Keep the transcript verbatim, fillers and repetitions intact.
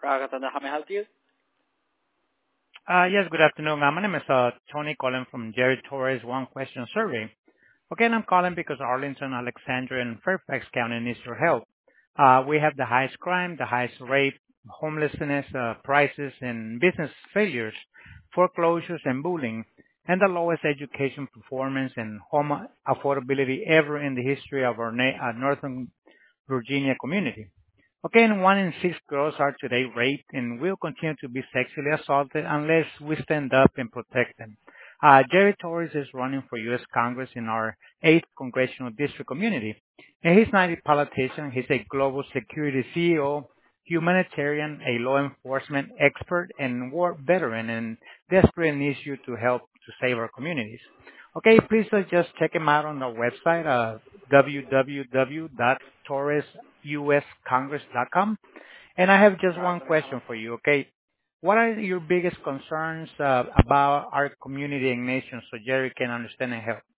Raghavan, how may I help you? Uh Yes, good afternoon. Uh, My name is uh Tony calling from Jerry Torres One Question Survey. Okay, and I'm calling because Arlington, Alexandria, and Fairfax County needs your help. Uh We have the highest crime, the highest rape, homelessness, uh prices, and business failures, foreclosures, and bullying, and the lowest education performance and home affordability ever in the history of our na- uh, Northern Virginia community. Okay, and one in six girls are today raped and will continue to be sexually assaulted unless we stand up and protect them. Uh, Jerry Torres is running for U S. Congress in our eighth Congressional District community. And he's not a politician. He's a global security C E O, humanitarian, a law enforcement expert, and war veteran, and desperate needs you to help to save our communities. Okay, please uh, just check him out on our website, uh, w w w dot torres u s congress dot com. And I have just one question for you, okay? What are your biggest concerns uh, about our community and nation so Jerry can understand and help?